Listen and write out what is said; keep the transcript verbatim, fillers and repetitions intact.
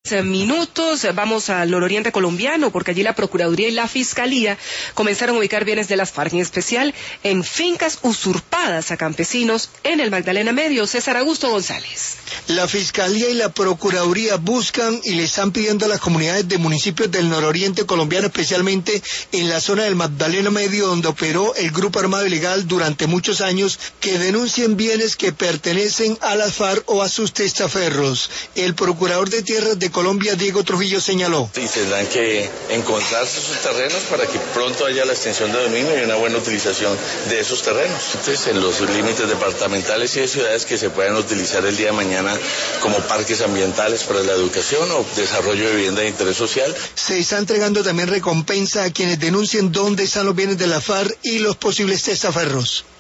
Minutos, vamos al nororiente colombiano porque allí la Procuraduría y la Fiscalía comenzaron a ubicar bienes de las FARC, en especial en fincas usurpadas a campesinos en el Magdalena Medio. César Augusto González. La Fiscalía y la Procuraduría buscan y le están pidiendo a las comunidades de municipios del nororiente colombiano, especialmente en la zona del Magdalena Medio, donde operó el grupo armado ilegal durante muchos años, que denuncien bienes que pertenecen a las FARC o a sus testaferros. El procurador de Tierras de Colombia, Diego Trujillo, señaló. Y tendrán que encontrarse sus terrenos para que pronto haya la extensión de dominio y una buena utilización de esos terrenos. Entonces, en los límites departamentales y de ciudades que se puedan utilizar el día de mañana como parques ambientales para la educación o desarrollo de vivienda de interés social. Se está entregando también recompensa a quienes denuncien dónde están los bienes de la FARC y los posibles testaferros.